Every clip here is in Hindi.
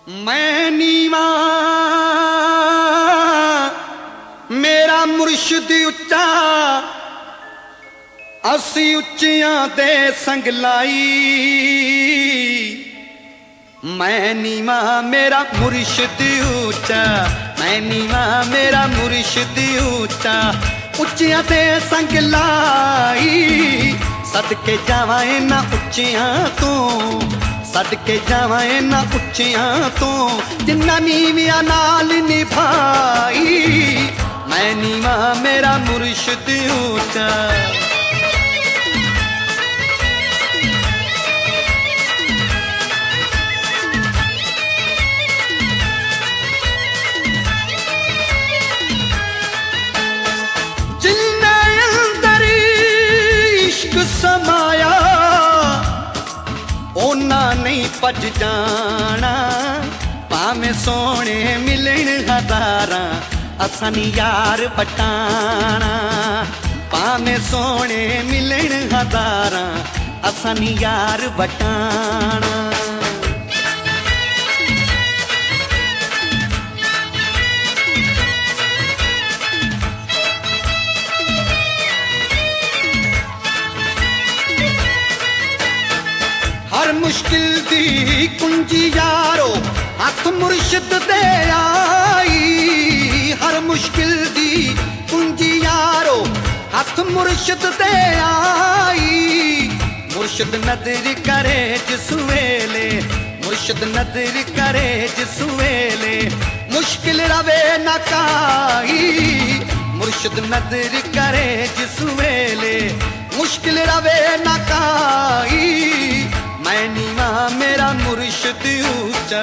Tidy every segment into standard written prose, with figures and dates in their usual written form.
मैं नीवा मेरा मुर्शिद उच्चा, असी उच्चियां दे संग लाई। मैं नीवा मेरा मुर्शिद उच्चा, मैं नीवा मेरा मुर्शिद उच्चा, उच्चियां दे संग लाई। सदके जावां इन्हां उच्चियां तो, सदके जावां इन्हां उच्चियां तो, जिन्ना नीवियां नाल निभाई। मैं नीवा मेरा मुर्शिद उच्चा। जिन्ने अंदर इश्क समाया, ओना नहीं भज जाना। भावें सोने मिलन हजारां, असां नी यार बटाना। भावें सोने मिलन हजारां, असां नी यार बटाना। हर मुश्किल दी कुंजी यारो हथ मुर्शिद दे आई। हर मुश्किल दी कुंजी यारो हथ मुर्शिद दे आई। मुर्शिद नजर करे जिस वेले, मुर्शिद नजर करे जिस वेले, मुश्किल रवे न काई। मुर्शिद नजर करे जिस वेले, मुश्किल रवे न काई। मैं नीवा मेरा मुर्शिद ऊंचा।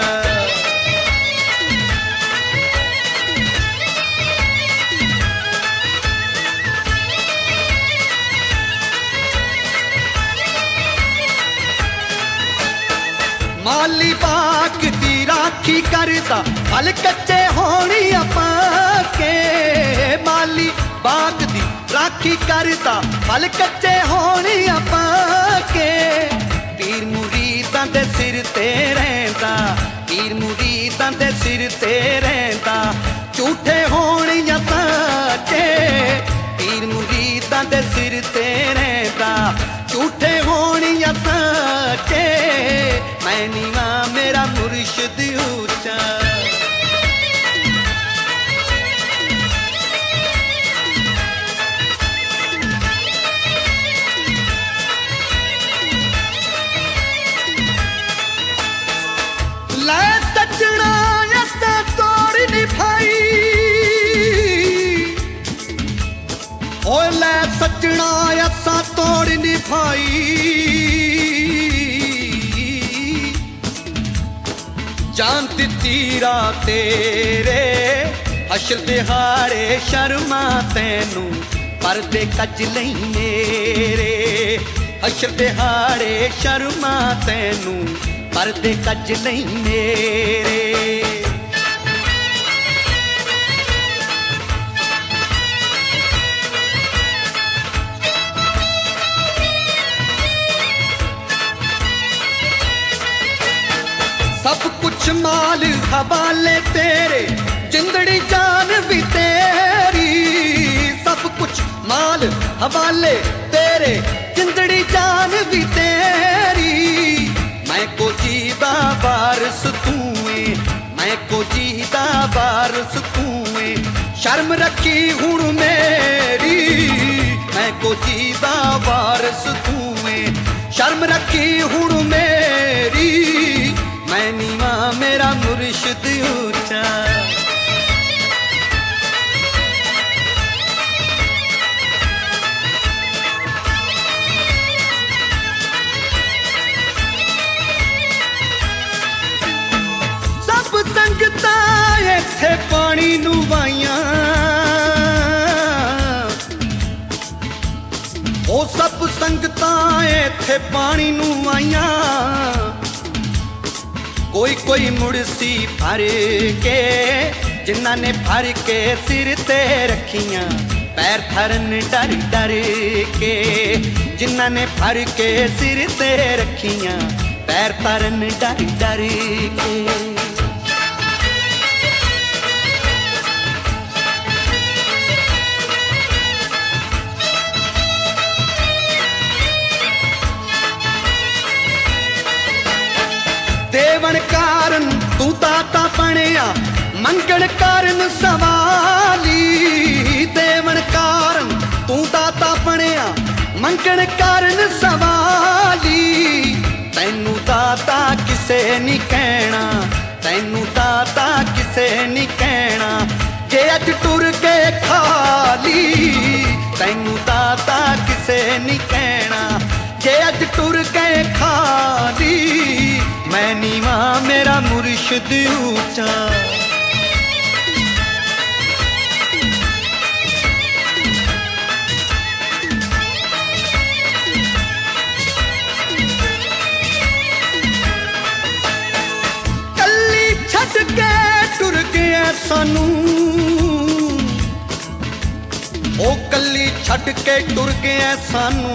माली बाग दी राखी करदा, फल कच्चे होनी पाके। माली बाग दी राखी करदा, फल कच्चे होनी पाके। पीर मुरीदां दे सिर ते रहिंदा, पीर मुरीदां दे सिर ते रहिंदा, झूठे होण या सच्चे। पीर मुरीदां दे सिर ते रहिंदा, झूठे होण या सच्चे। मैं नीवा मेरा मुर्शिद ऊंचा। लै सजना असां तोड़ निभाई, ओ लै सजना असां तोड़ निभाई। जान दित्ती रात तेरे हशर दिहाड़े, शर्मा तैनू परदे कज लई मेरे। हशर दिहाड़े शर्मा तैनू परदे कज लई मेरे। सब कुछ माल हवाले तेरे, जिंदड़ी जान भी तेरी। सब कुछ माल हवाले तेरे, जिंदड़ी जान भी तेरी। मैं को जीदा वारस तूए, मैं को जीदा वारस तूए, शर्म रखी हुण मेरी। मैं को जीदा वारस तूए, शर्म रखी हुण मेरी। मैं नीवा मेरा मुर्शिद ऊंचा। सब संगतां इत्थे पानी नू वाइयां, ओ सब संगतां इत्थे पानी नू आइयां। कोई कोई मुड़सी भर के, जिन्ना ने भर के सिर ते रखियां, पैर थरन डर डर के। जिन्ना ने भर के सिर ते रखियां, पैर थरन डर डर के। देवन कारण तू दाता बनिया, मंगण कारण सवाली। देवन कारण तू दाता बनिया, मंगण कारण सवाली। तैनू दाता किसे नहीं कहना, तैनू दाता किसे नहीं कहना, जे अज टुर के खाली। तैनू दाता किसे नहीं कहना, जे अज टुर के खाली। मैं नीवा मेरा मुर्शिद ऊंचा, कल्ली छड़ के टुर गया सानू। ओ कल्ली छड़ के टुर गया सानू,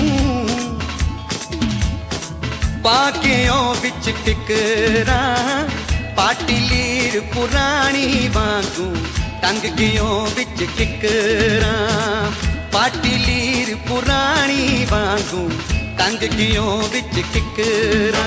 पाकियों विच फिकरा पाटी लीर पुरानी वांगू। टंग गियों विच किकरा पाटी लीर पुरानी वांगू। टंग गियों विच किकरा।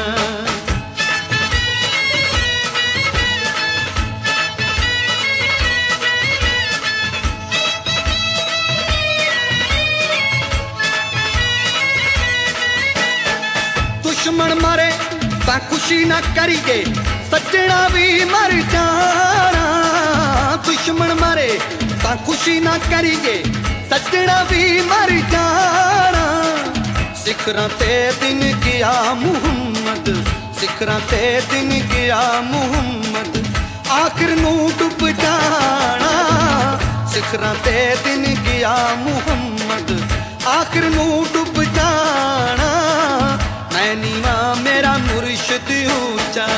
दुश्मन मारे तां खुशी ना करिए, सज्जना भी मर जाना। दुश्मन मारे तां खुशी ना करिए, सज्जना भी मर जाना। सिखरां ते दिन गया मुहम्मद, सिखरां ते दिन गया मुहम्मद, आखिर नू डुब जाना। सिखरां ते दिन गया मुहम्मद, आखिर नू डुब जाना। मैं नीवा मेरा मुर्शिद ऊंचा,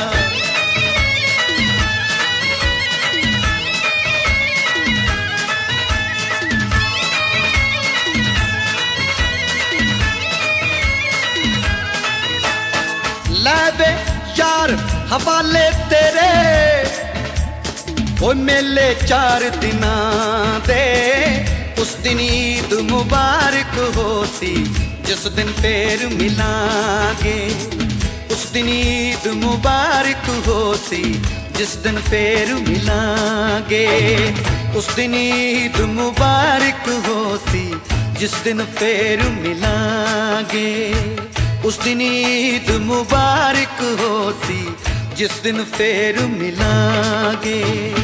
लै दे यार हवाले तेरे। ओ मेले 4 दिना दे, उस दिन ईद मुबारक हो सी, जिस दिन फिर मिलांगे। उस दिन ईद मुबारक हो सी, जिस दिन फिर मिलांगे। उस दिन ईद मुबारक हो सी, जिस दिन फिर मिलांगे। उस दिन ईद मुबारक हो सी, जिस दिन फिर मिलांगे।